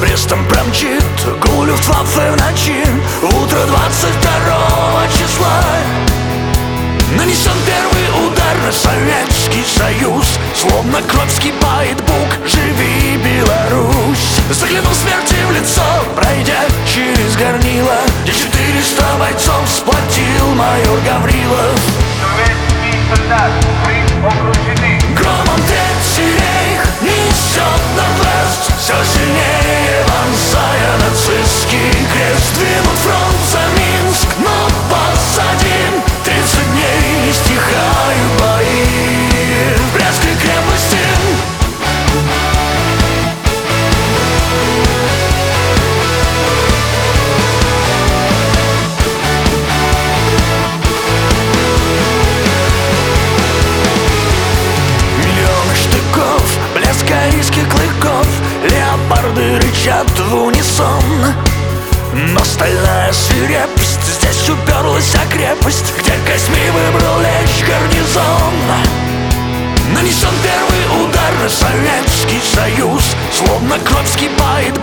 Брестом промчит гул Люфтваффе в ночи. Утро 22 числа нанесен первый удар на Советский Союз. Словно кровь вскипает бук, живи, Беларусь. Заглянул смерти в лицо, пройдя через горнило, где 400 бойцов сплотил майор Гаврилов. Советский солдат, вы окружены. Громом Третий рейх несет Норд-Вест, все сильнее вонзая нацистский крест. Двинут фронт за Минск, но позади 30 дней не стихают бои в Брестской крепости. Миллионы штыков, блеск корейских клыков, леопарды рычат в унисон. Но стальная свирепость, здесь уперлась крепость, где костьми выбрал лечь гарнизон. Нанесен первый удар на Советский Союз. Словно кровь вскипает